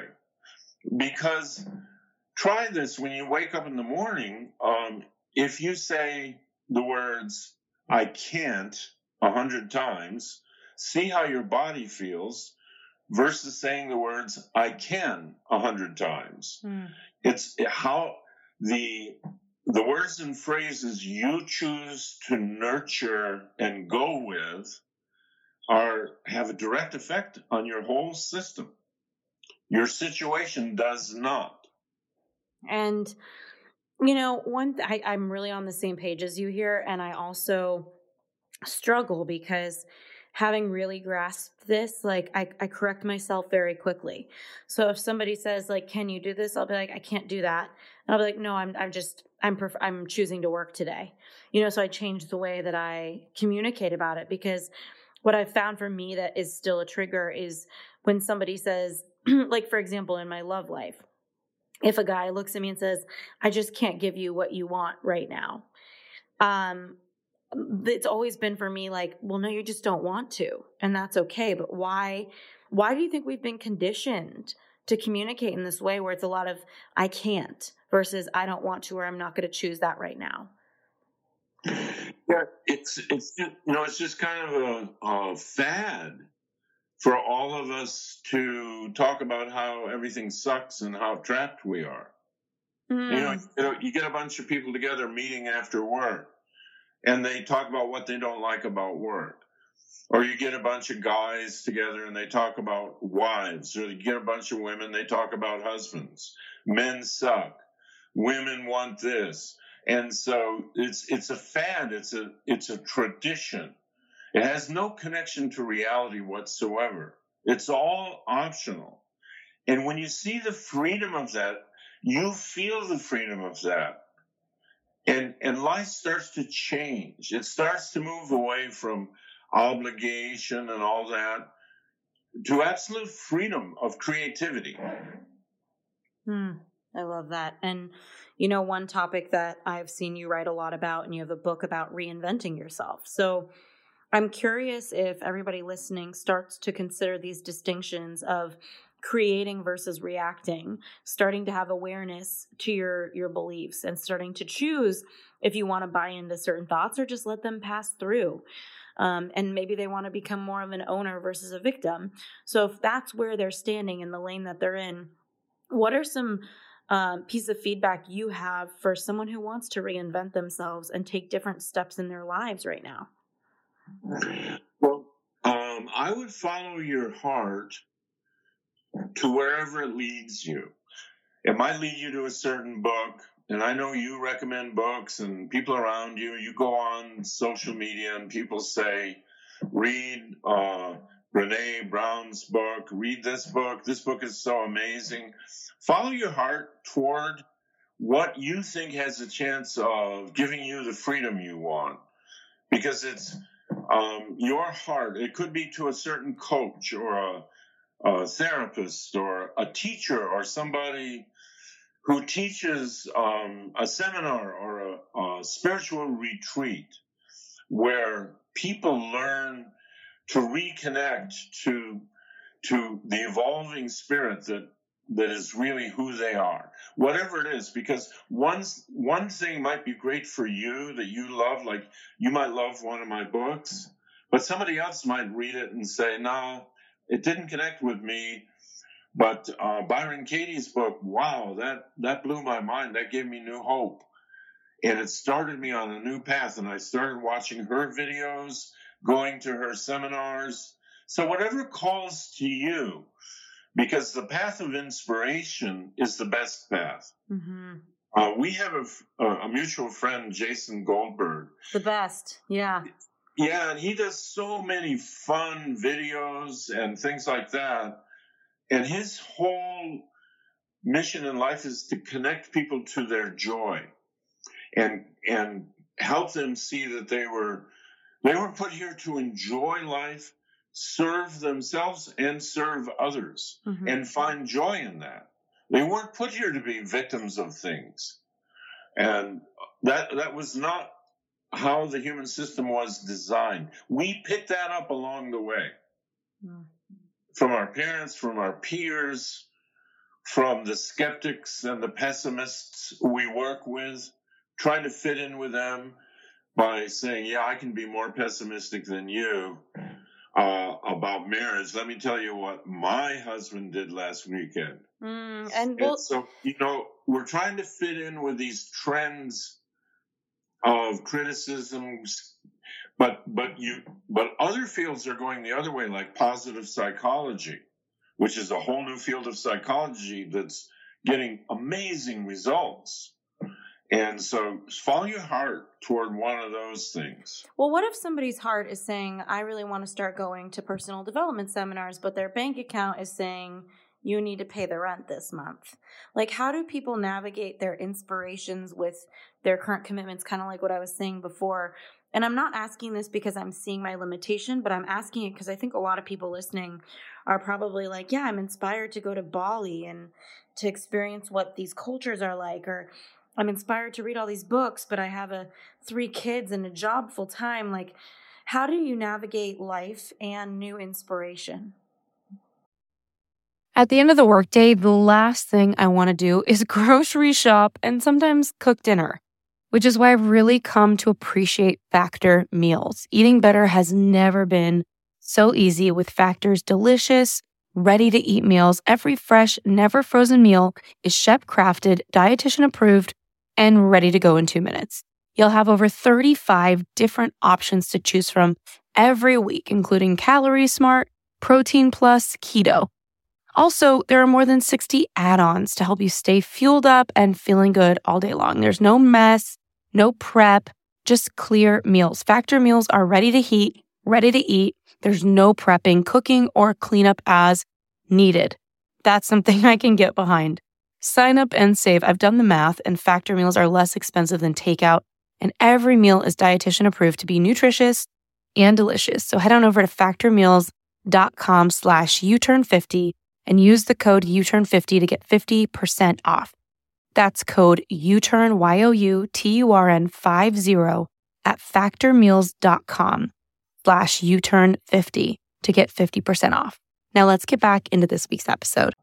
Because try this when you wake up in the morning, um, if you say, the words, I can't, a hundred times, see how your body feels, versus saying the words, I can, a hundred times. Mm. It's how the the words and phrases you choose to nurture and go with are have a direct effect on your whole system. Your situation does not. And, you know, one, th- I, I'm really on the same page as you here. And I also struggle because having really grasped this, like I, I correct myself very quickly. So if somebody says like, can you do this? I'll be like, I can't do that. And I'll be like, no, I'm, I'm just, I'm, pref- I'm choosing to work today. You know, so I changed the way that I communicate about it, because what I've found for me that is still a trigger is when somebody says, like, for example, in my love life, if a guy looks at me and says, I just can't give you what you want right now. Um, it's always been for me like, well, no, you just don't want to. And that's okay. But why, why do you think we've been conditioned to communicate in this way where it's a lot of, I can't versus I don't want to, or I'm not going to choose that right now? Yeah, it's, it's, you know, it's just kind of a, a fad for all of us to talk about how everything sucks and how trapped we are. Mm. You know, you know, you get a bunch of people together meeting after work, and they talk about what they don't like about work. Or you get a bunch of guys together and they talk about wives. Or you get a bunch of women, they talk about husbands. Men suck. Women want this. And so it's it's a fad. It's a it's a tradition. It has no connection to reality whatsoever. It's all optional. And when you see the freedom of that, you feel the freedom of that. And and life starts to change. It starts to move away from obligation and all that to absolute freedom of creativity. Hmm. I love that. And, you know, one topic that I've seen you write a lot about, and you have a book about reinventing yourself. So I'm curious if everybody listening starts to consider these distinctions of creating versus reacting, starting to have awareness to your, your beliefs and starting to choose if you want to buy into certain thoughts or just let them pass through. Um, and maybe they want to become more of an owner versus a victim. So if that's where they're standing in the lane that they're in, what are some um, piece of feedback you have for someone who wants to reinvent themselves and take different steps in their lives right now? Well, um, I would follow your heart to wherever it leads you. It might lead you to a certain book, and I know you recommend books and people around you. You go on social media and people say, read uh, Brene Brown's book, read this book. This book is so amazing. Follow your heart toward what you think has a chance of giving you the freedom you want, because it's um, your heart. It could be to a certain coach or a a therapist or a teacher or somebody who teaches um, a seminar or a, a spiritual retreat where people learn to reconnect to to the evolving spirit that that is really who they are, whatever it is. Because one one thing might be great for you that you love, like you might love one of my books, but somebody else might read it and say, no, it didn't connect with me. But uh, Byron Katie's book, wow, that, that blew my mind. That gave me new hope. And it started me on a new path. And I started watching her videos, going to her seminars. So whatever calls to you, because the path of inspiration is the best path. Mm-hmm. Uh, we have a, a mutual friend, Jason Goldberg. The best, yeah. Yeah, and he does so many fun videos and things like that. And his whole mission in life is to connect people to their joy and and help them see that they were they were put here to enjoy life, serve themselves and serve others, mm-hmm. and find joy in that. They weren't put here to be victims of things. And that that was not how the human system was designed. We picked that up along the way. Mm. From our parents, from our peers, from the skeptics and the pessimists we work with, trying to fit in with them. by saying, yeah, I can be more pessimistic than you uh, about marriage. Let me tell you what my husband did last weekend. Mm, and, we'll- and so, you know, we're trying to fit in with these trends of criticisms, but but you but other fields are going the other way, like positive psychology, which is a whole new field of psychology that's getting amazing results. And so follow your heart toward one of those things. Well, what if somebody's heart is saying, I really want to start going to personal development seminars, but their bank account is saying, you need to pay the rent this month? Like, how do people navigate their inspirations with their current commitments? Kind of like what I was saying before. And I'm not asking this because I'm seeing my limitation, but I'm asking it because I think a lot of people listening are probably like, yeah, I'm inspired to go to Bali and to experience what these cultures are like, or I'm inspired to read all these books, but I have a three kids and a job full time. Like, how do you navigate life and new inspiration? At the end of the workday, the last thing I want to do is grocery shop and sometimes cook dinner, which is why I've really come to appreciate Factor meals. Eating better has never been so easy with Factor's delicious, ready-to-eat meals. Every fresh, never frozen meal is chef-crafted, dietitian-approved, and ready to go in two minutes. You'll have over thirty-five different options to choose from every week, including Calorie Smart, Protein Plus, Keto. Also, there are more than sixty add-ons to help you stay fueled up and feeling good all day long. There's no mess, no prep, just clear meals. Factor meals are ready to heat, ready to eat. There's no prepping, cooking, or cleanup as needed. That's something I can get behind. Sign up and save. I've done the math, and Factor meals are less expensive than takeout, and every meal is dietitian approved to be nutritious and delicious. So head on over to factormeals.com slash U-turn50 and use the code U turn fifty to get fifty percent off. That's code U-turn, Y O U T U R N fifty at factormeals.com slash U-turn50 to get fifty percent off. Now let's get back into this week's episode.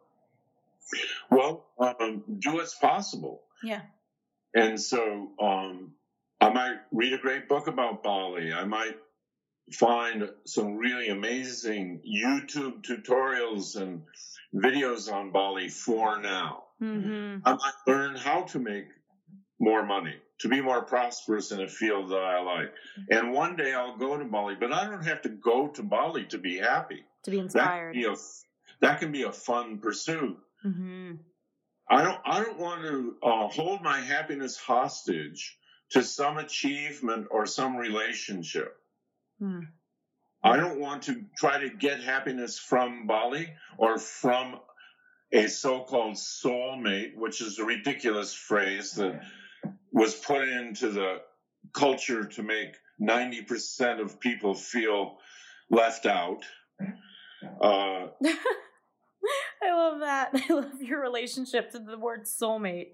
Well, um, do what's possible. Yeah. And so um, I might read a great book about Bali. I might find some really amazing YouTube tutorials and videos on Bali for now. Mm-hmm. I might learn how to make more money, to be more prosperous in a field that I like. And one day I'll go to Bali, but I don't have to go to Bali to be happy. To be inspired. That can be a, that can be a fun pursuit. Mm-hmm. I don't I don't want to uh, hold my happiness hostage to some achievement or some relationship. Hmm. I don't want to try to get happiness from Bali or from a so-called soulmate, which is a ridiculous phrase that was put into the culture to make ninety percent of people feel left out. Uh, I love that. I love your relationship to the word soulmate.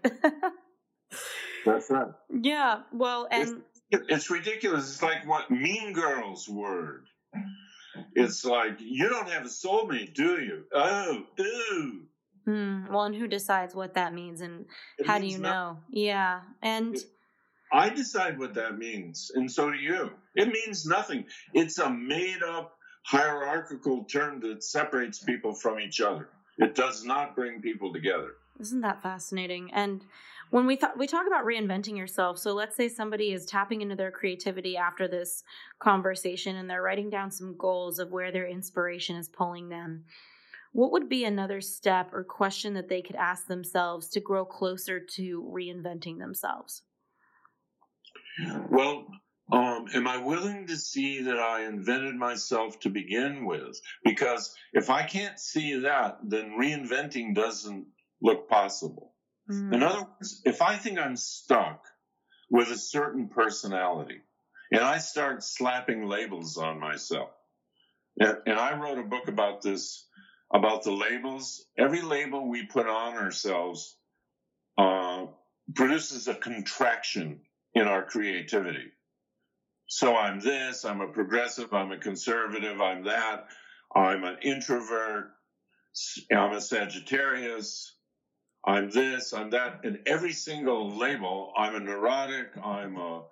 That's right. Yeah, well, and it's, it's ridiculous. It's like what Mean Girls word. It's like, you don't have a soulmate, do you? Oh, ew. Hmm. Well, and who decides what that means, and It how do means you nothing. know? Yeah, and It- I decide what that means, and so do you. It means nothing. It's a made-up hierarchical term that separates people from each other. It does not bring people together. isn't that fascinating? And when we thought we talk about reinventing yourself, so let's say somebody is tapping into their creativity after this conversation, and they're writing down some goals of where their inspiration is pulling them. What would be another step or question that they could ask themselves to grow closer to reinventing themselves? Well, um, am I willing to see that I invented myself to begin with? Because if I can't see that, then reinventing doesn't look possible. Mm. In other words, if I think I'm stuck with a certain personality and I start slapping labels on myself, and, and I wrote a book about this, about the labels. Every label we put on ourselves uh, produces a contraction in our creativity. So I'm this, I'm a progressive, I'm a conservative, I'm that, I'm an introvert, I'm a Sagittarius, I'm this, I'm that. And every single label, I'm a neurotic, I'm a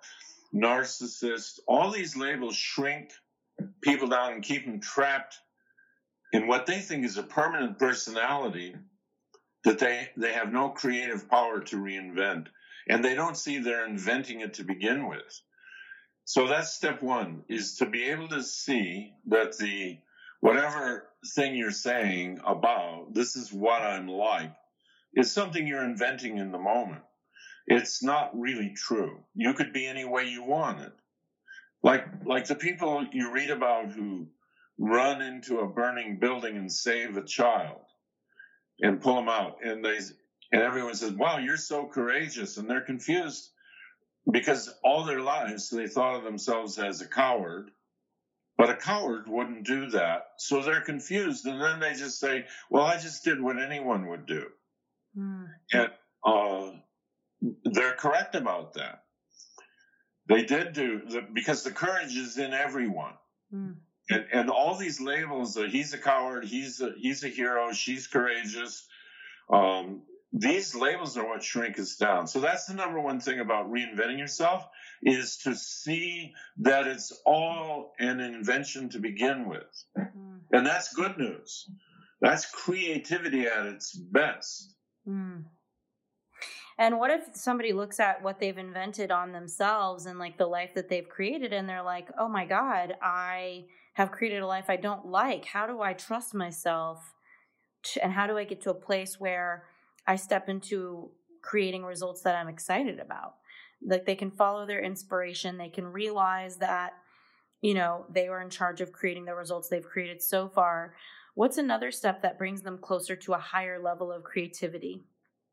narcissist. All these labels shrink people down and keep them trapped in what they think is a permanent personality that they, they have no creative power to reinvent. And they don't see they're inventing it to begin with. So that's step one, is to be able to see that the whatever thing you're saying about this is what I'm like is something you're inventing in the moment. It's not really true. You could be any way you want it. Like, like the people you read about who run into a burning building and save a child and pull them out. And they, and everyone says, wow, you're so courageous. And they're confused because all their lives they thought of themselves as a coward, but a coward wouldn't do that. So they're confused. And then they just say, well, I just did what anyone would do. Mm. And uh, they're correct about that. They did do, the, because the courage is in everyone. Mm. And, and all these labels, uh, he's a coward, he's a, he's a hero, she's courageous. Um, these labels are what shrink us down. So that's the number one thing about reinventing yourself, is to see that it's all an invention to begin with. Mm. And that's good news. That's creativity at its best. Mm. And what if somebody looks at what they've invented on themselves and like the life that they've created, and they're like, oh my God, I have created a life I don't like. How do I trust myself? And how do I get to a place where I step into creating results that I'm excited about? Like they can follow their inspiration. They can realize that, you know, they are in charge of creating the results they've created so far. What's another step that brings them closer to a higher level of creativity?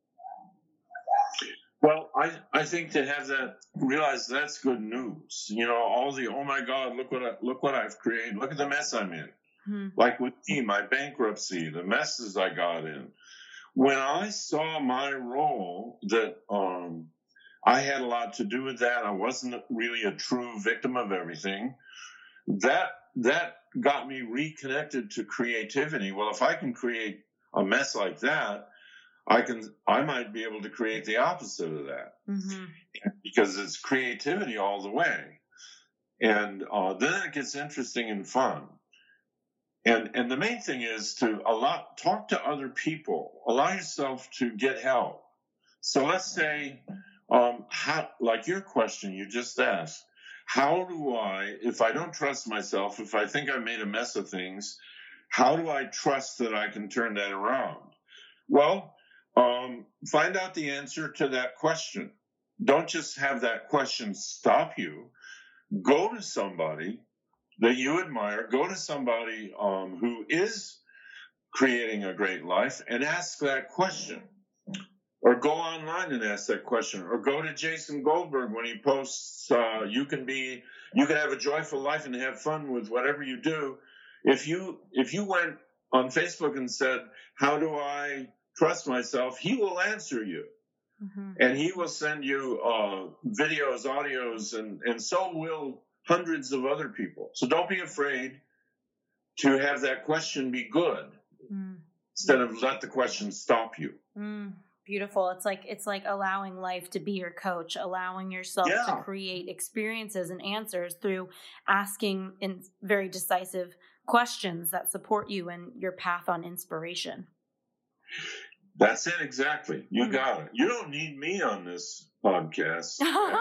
Well, I, I think to have that, realize that's good news. You know, all the, oh my God, look what I, look what I've created. Look at the mess I'm in. Hmm. Like with me, my bankruptcy, the messes I got in. When I saw my role, that um, I had a lot to do with that, I wasn't really a true victim of everything, that that got me reconnected to creativity. Well, if I can create a mess like that, I can, I might be able to create the opposite of that, mm-hmm. because it's creativity all the way. And uh, then it gets interesting and fun. And and the main thing is to allow, talk to other people, allow yourself to get help. So let's say, um, how, like your question you just asked, how do I, if I don't trust myself, if I think I made a mess of things, how do I trust that I can turn that around? Well, Um, find out the answer to that question. Don't just have that question stop you. Go to somebody that you admire. Go to somebody um, who is creating a great life and ask that question. Or go online and ask that question. Or go to Jason Goldberg when he posts, uh, you can be, you can have a joyful life and have fun with whatever you do. If you, if you went on Facebook and said, how do I trust myself, he will answer you. Mm-hmm. And he will send you uh, videos, audios, and, and so will hundreds of other people. So don't be afraid to have that question be good, mm. instead of let the question stop you. Mm. Beautiful. It's like, it's like allowing life to be your coach, allowing yourself yeah. to create experiences and answers through asking in very decisive questions that support you in your path on inspiration. That's it, exactly. You got it. You don't need me on this podcast.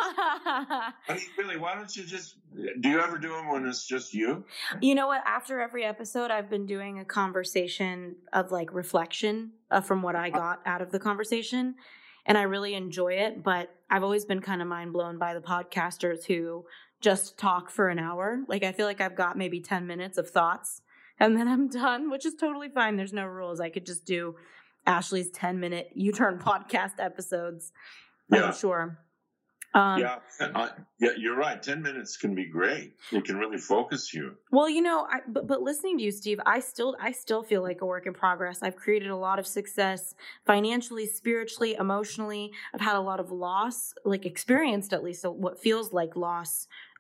I mean, really, why don't you just, do you ever do them when it's just you? You know what? After every episode, I've been doing a conversation of like reflection uh, from what I got out of the conversation. And I really enjoy it. But I've always been kind of mind blown by the podcasters who just talk for an hour. Like, I feel like I've got maybe ten minutes of thoughts and then I'm done, which is totally fine. There's no rules. I could just do Ashley's ten minute U-Turn podcast episodes. Yeah. I'm sure. Um, yeah. I, yeah, you're right. ten minutes can be great. It can really focus you. Well, you know, I, but, but listening to you, Steve, I still, I still feel like a work in progress. I've created a lot of success financially, spiritually, emotionally. I've had a lot of loss, like experienced at least what feels like loss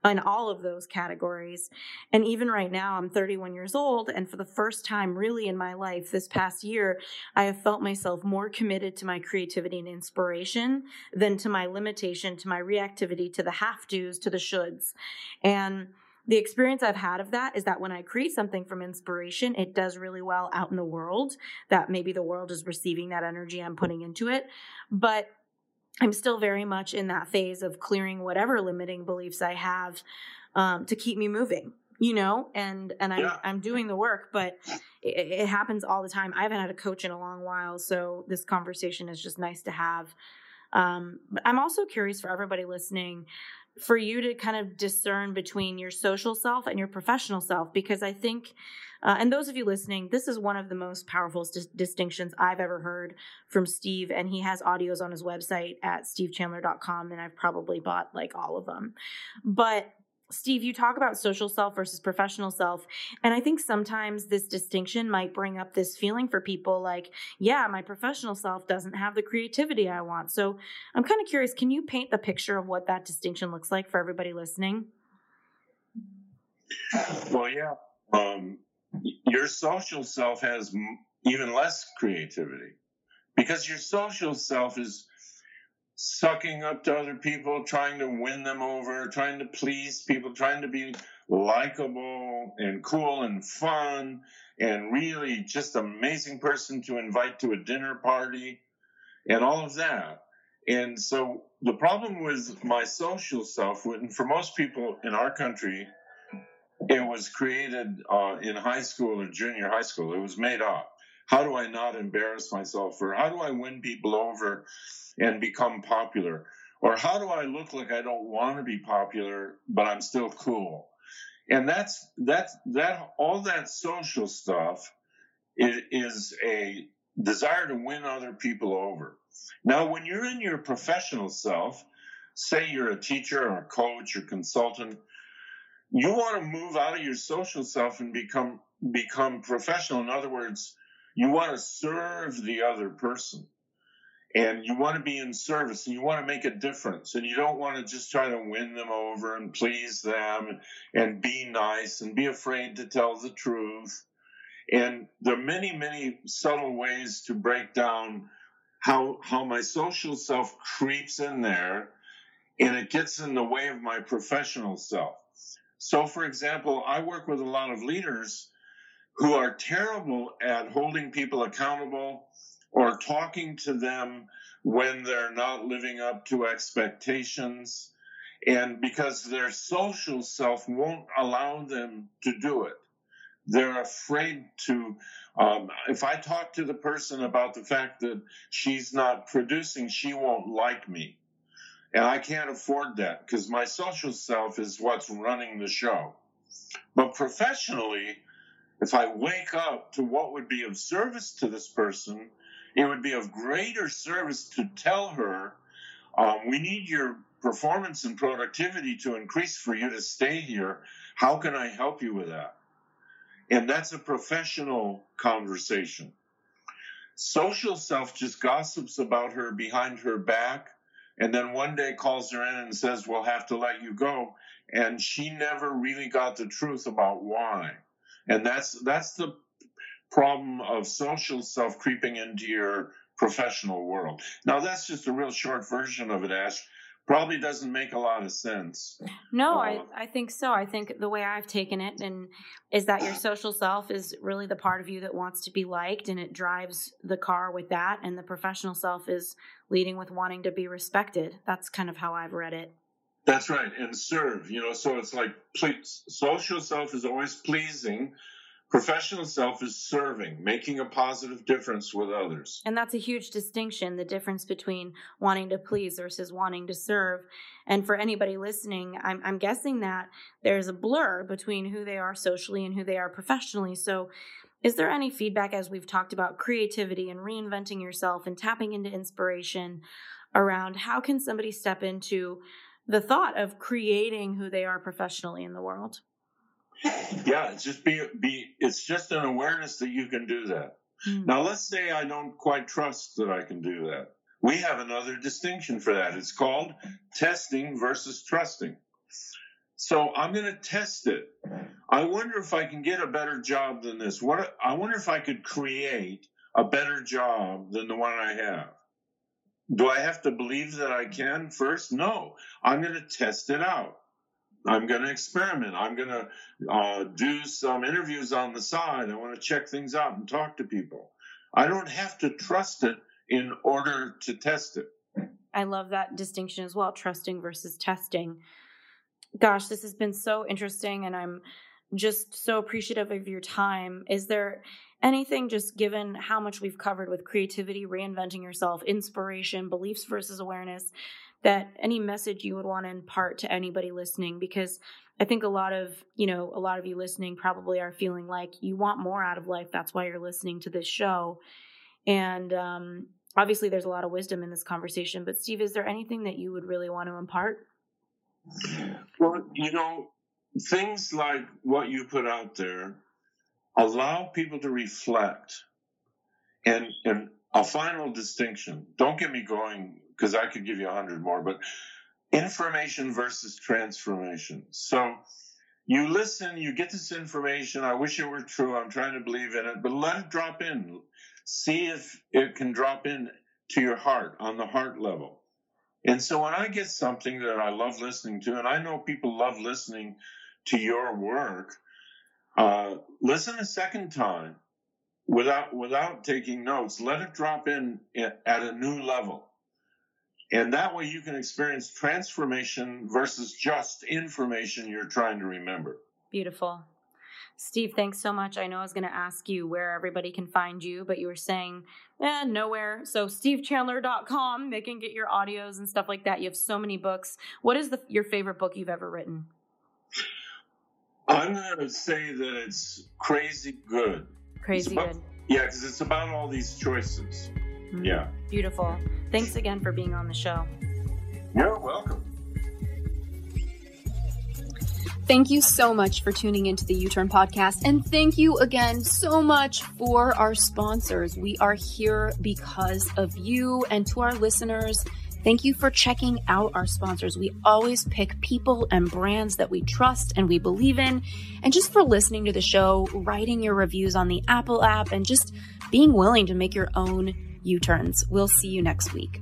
in all of those categories. And even right now, I'm thirty-one years old. And for the first time really in my life this past year, I have felt myself more committed to my creativity and inspiration than to my limitation, to my reactivity, to the have-tos, to the shoulds. And the experience I've had of that is that when I create something from inspiration, it does really well out in the world, that maybe the world is receiving that energy I'm putting into it. But I'm still very much in that phase of clearing whatever limiting beliefs I have um, to keep me moving, you know, and, and I'm, yeah. I'm doing the work, but it, it happens all the time. I haven't had a coach in a long while, so this conversation is just nice to have. Um, but I'm also curious for everybody listening, for you to kind of discern between your social self and your professional self, because I think, uh, and those of you listening, this is one of the most powerful dis- distinctions I've ever heard from Steve, and he has audios on his website at steve chandler dot com, and I've probably bought like all of them. But Steve, you talk about social self versus professional self. And I think sometimes this distinction might bring up this feeling for people like, yeah, my professional self doesn't have the creativity I want. So I'm kind of curious, can you paint the picture of what that distinction looks like for everybody listening? Well, yeah. Um, your social self has m- even less creativity because your social self is sucking up to other people, trying to win them over, trying to please people, trying to be likable and cool and fun and really just amazing person to invite to a dinner party and all of that. And so the problem with my social self, and for most people in our country, it was created uh, in high school or junior high school. It was made up. How do I not embarrass myself? Or how do I win people over and become popular? Or how do I look like I don't want to be popular, but I'm still cool? And that's that's that all that social stuff is, is a desire to win other people over. Now, when you're in your professional self, say you're a teacher or a coach or consultant, you want to move out of your social self and become become professional. In other words, you want to serve the other person. And you want to be in service and you want to make a difference. And you don't want to just try to win them over and please them and, and be nice and be afraid to tell the truth. And there are many, many subtle ways to break down how, how my social self creeps in there and it gets in the way of my professional self. So, for example, I work with a lot of leaders who are terrible at holding people accountable or talking to them when they're not living up to expectations, and because their social self won't allow them to do it. They're afraid to, um, if I talk to the person about the fact that she's not producing, she won't like me. And I can't afford that because my social self is what's running the show. But professionally, if I wake up to what would be of service to this person, it would be of greater service to tell her, um, we need your performance and productivity to increase for you to stay here. How can I help you with that? And that's a professional conversation. Social self just gossips about her behind her back, and then one day calls her in and says, we'll have to let you go. And she never really got the truth about why. And that's that's the problem of social self creeping into your professional world. Now, that's just a real short version of it, Ash. Probably doesn't make a lot of sense. No, uh, I, I think so. I think the way I've taken it and is that your social self is really the part of you that wants to be liked, and it drives the car with that. And the professional self is leading with wanting to be respected. That's kind of how I've read it. That's right. And serve, you know, so it's like please, social self is always pleasing. Professional self is serving, making a positive difference with others. And that's a huge distinction, the difference between wanting to please versus wanting to serve. And for anybody listening, I'm, I'm guessing that there's a blur between who they are socially and who they are professionally. So is there any feedback, as we've talked about creativity and reinventing yourself and tapping into inspiration, around how can somebody step into the thought of creating who they are professionally in the world? Yeah, it's just be be. It's just an awareness that you can do that. Mm. Now, let's say I don't quite trust that I can do that. We have another distinction for that. It's called testing versus trusting. So I'm going to test it. I wonder if I can get a better job than this. What I wonder if I could create a better job than the one I have. Do I have to believe that I can first? No. I'm going to test it out. I'm going to experiment. I'm going to uh, do some interviews on the side. I want to check things out and talk to people. I don't have to trust it in order to test it. I love that distinction as well, trusting versus testing. Gosh, this has been so interesting, and I'm just so appreciative of your time. Is there anything, just given how much we've covered with creativity, reinventing yourself, inspiration, beliefs versus awareness, that any message you would want to impart to anybody listening? Because I think a lot of, you know, a lot of you listening probably are feeling like you want more out of life. That's why you're listening to this show. And um, obviously there's a lot of wisdom in this conversation, but Steve, is there anything that you would really want to impart? Well, you know, things like what you put out there allow people to reflect. And, and a final distinction, don't get me going because I could give you a hundred more, but information versus transformation. So you listen, you get this information. I wish it were true. I'm trying to believe in it, but let it drop in. See if it can drop in to your heart on the heart level. And so when I get something that I love listening to, and I know people love listening to your work, uh, listen a second time without without taking notes. Let it drop in at a new level. And that way you can experience transformation versus just information you're trying to remember. Beautiful. Steve, thanks so much. I know I was going to ask you where everybody can find you, but you were saying, eh, nowhere. So steve chandler dot com, they can get your audios and stuff like that. You have so many books. What is the, your favorite book you've ever written? I'm going to say that it's Crazy Good. Crazy about, Good. Yeah, because it's about all these choices. Mm-hmm. Yeah. Beautiful. Thanks again for being on the show. You're welcome. Thank you so much for tuning into the U-Turn podcast. And thank you again so much for our sponsors. We are here because of you. And to our listeners, thank you for checking out our sponsors. We always pick people and brands that we trust and we believe in. And just for listening to the show, writing your reviews on the Apple app, and just being willing to make your own U-turns. We'll see you next week.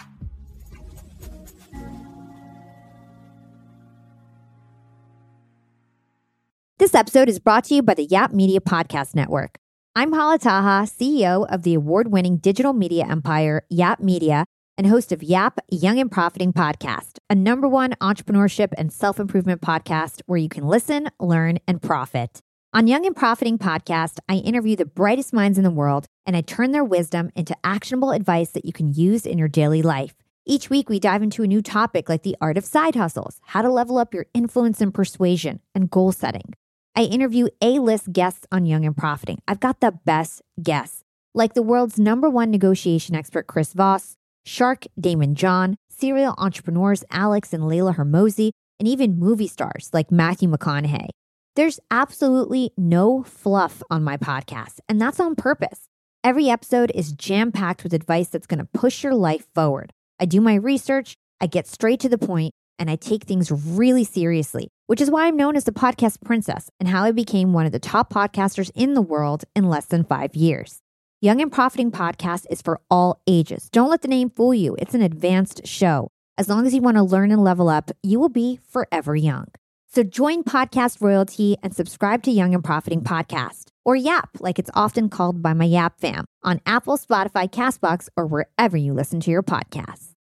This episode is brought to you by the Yap Media Podcast Network. I'm Hala Taha, C E O of the award-winning digital media empire, Yap Media, and host of Yap Young and Profiting Podcast, a number one entrepreneurship and self-improvement podcast where you can listen, learn, and profit. On Young and Profiting Podcast, I interview the brightest minds in the world, and I turn their wisdom into actionable advice that you can use in your daily life. Each week, we dive into a new topic like the art of side hustles, how to level up your influence and persuasion, and goal setting. I interview A-list guests on Young and Profiting. I've got the best guests, like the world's number one negotiation expert, Chris Voss, Shark Damon John, serial entrepreneurs Alex and Layla Hermosi, and even movie stars like Matthew McConaughey. There's absolutely no fluff on my podcast, and that's on purpose. Every episode is jam-packed with advice that's going to push your life forward. I do my research, I get straight to the point, and I take things really seriously, which is why I'm known as the podcast princess and how I became one of the top podcasters in the world in less than five years. Young and Profiting Podcast is for all ages. Don't let the name fool you. It's an advanced show. As long as you want to learn and level up, you will be forever young. So join Podcast Royalty and subscribe to Young and Profiting Podcast, or Yap, like it's often called by my Yap fam, on Apple, Spotify, CastBox, or wherever you listen to your podcasts.